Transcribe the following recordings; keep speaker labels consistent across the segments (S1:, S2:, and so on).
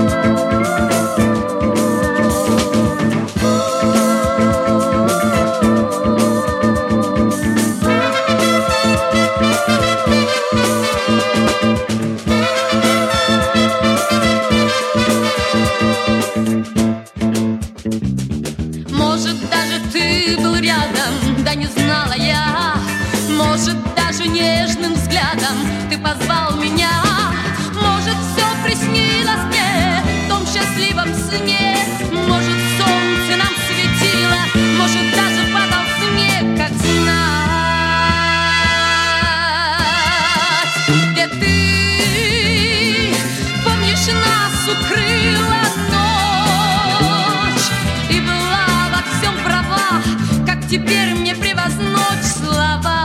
S1: Может, даже ты был рядом, да не знала я. Может, даже нежным взглядом ты позвал меня. Может, все приснилось мне в том счастливом сне. Может, солнце нам светило, может, даже падал снег, как знать. Где ты, помнишь, нас укрыла ночь и была во всем права, как теперь мне превозночь слова.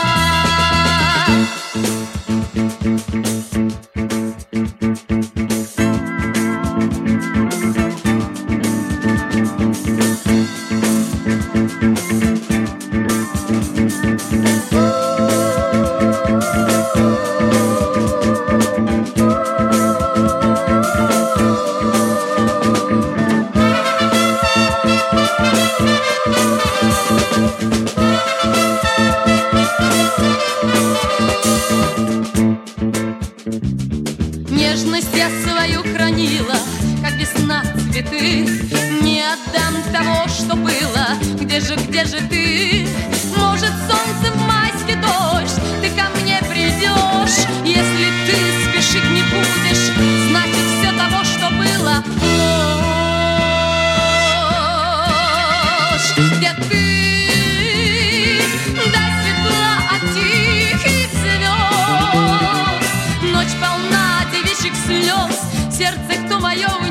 S1: Нежность я свою хранила, как весна цветы. Не отдам того, что было. Где же ты? Может, солнце в майский дождь, ты ко мне придешь. Если ты спешить не будешь, значит, все того, что было, ложь. Где ты? Дай светла от тихих звезд. Ночь полна девичьих слез, сердце, кто мое